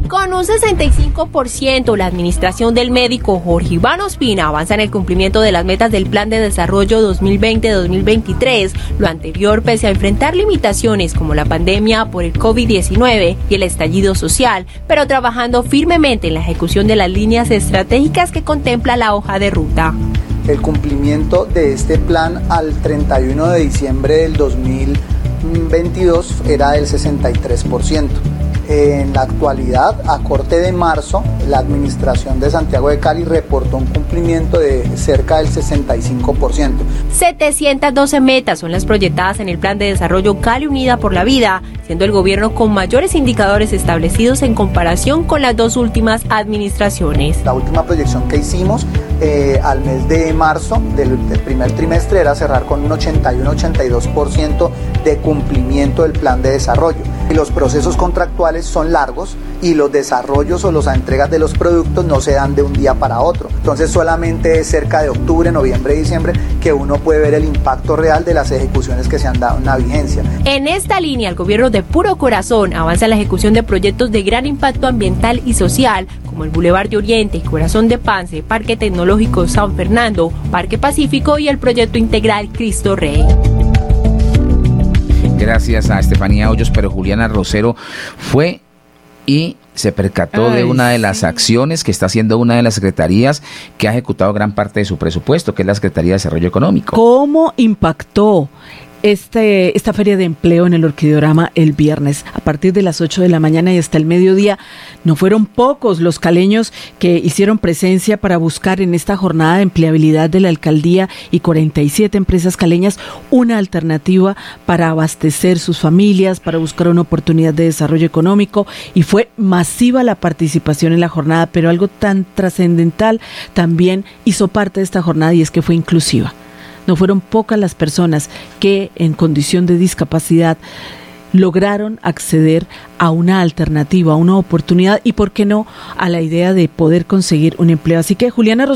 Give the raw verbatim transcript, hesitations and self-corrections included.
Con un sesenta y cinco por ciento, la administración del médico Jorge Iván Ospina avanza en el cumplimiento de las metas del Plan de Desarrollo dos mil veinte a dos mil veintitrés, lo anterior pese a enfrentar limitaciones como la pandemia por el COVID diecinueve y el estallido social, pero trabajando firmemente en la ejecución de las líneas estratégicas que contempla la hoja de ruta. El cumplimiento de este plan al treinta y uno de diciembre del dos mil veintidós era del sesenta y tres por ciento. En la actualidad, a corte de marzo, la administración de Santiago de Cali reportó un cumplimiento de cerca del sesenta y cinco por ciento. setecientas doce metas son las proyectadas en el Plan de Desarrollo Cali Unida por la Vida, siendo el gobierno con mayores indicadores establecidos en comparación con las dos últimas administraciones. La última proyección que hicimos eh, al mes de marzo del, del primer trimestre era cerrar con un ochenta y uno a ochenta y dos por ciento de cumplimiento del plan de desarrollo. Y los procesos contractuales son largos y los desarrollos o las entregas de los productos no se dan de un día para otro. Entonces solamente es cerca de octubre, noviembre y diciembre que uno puede ver el impacto real de las ejecuciones que se han dado en la vigencia. En esta línea, el gobierno de puro corazón avanza en la ejecución de proyectos de gran impacto ambiental y social, como el Boulevard de Oriente, Corazón de Pance, Parque Tecnológico San Fernando, Parque Pacífico y el proyecto integral Cristo Rey. Gracias a Estefanía Hoyos, pero Juliana Rosero fue y se percató Ay, de una de las sí. acciones que está haciendo una de las secretarías que ha ejecutado gran parte de su presupuesto, que es la Secretaría de Desarrollo Económico. ¿Cómo impactó Este, esta feria de empleo en el Orquideorama el viernes? A partir de las ocho de la mañana y hasta el mediodía, no fueron pocos los caleños que hicieron presencia para buscar en esta jornada de empleabilidad de la alcaldía y cuarenta y siete empresas caleñas una alternativa para abastecer sus familias, para buscar una oportunidad de desarrollo económico, y fue masiva la participación en la jornada, pero algo tan trascendental también hizo parte de esta jornada, y es que fue inclusiva. No fueron pocas las personas que en condición de discapacidad lograron acceder a una alternativa, a una oportunidad y, ¿por qué no?, a la idea de poder conseguir un empleo. Así que, Juliana Rosero,